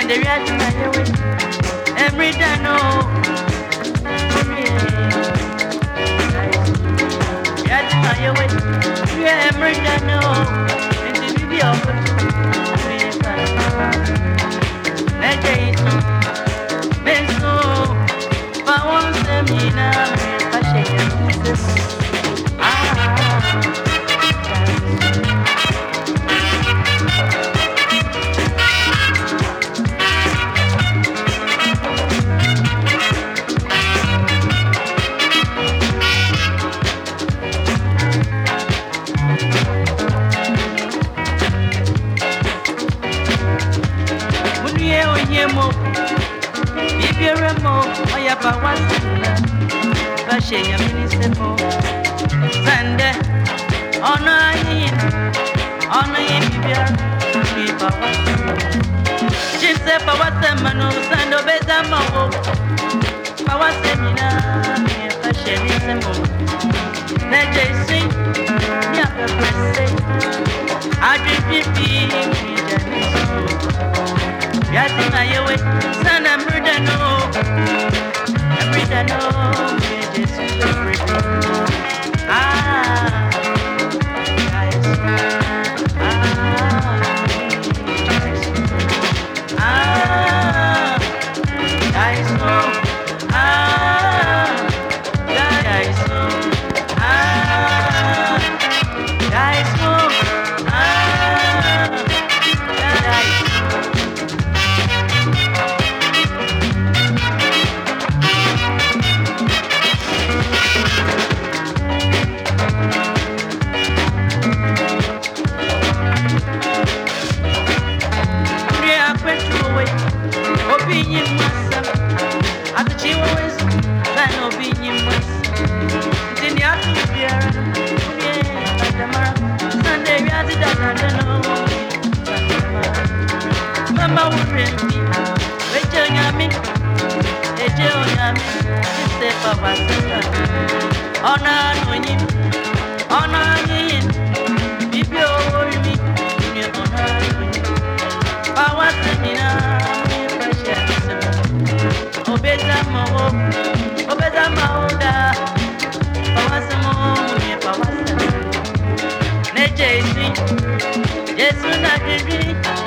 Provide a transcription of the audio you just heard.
Sunday we are to my way. Every day no. We are to my way. We are every day no. And the baby of it. Let it so. But once the mina, I shake it. If you're a mo, I have a one Bashe ya minister mo Sande Honor yin bibia Bipa wasema Chimse pa wasema no Sando beza mo Pa wasemina Bashe minister mo Neje isi Nyaka prese Adri pipi Mija nisu Yati na yewe Sana murda no Murda no Yes,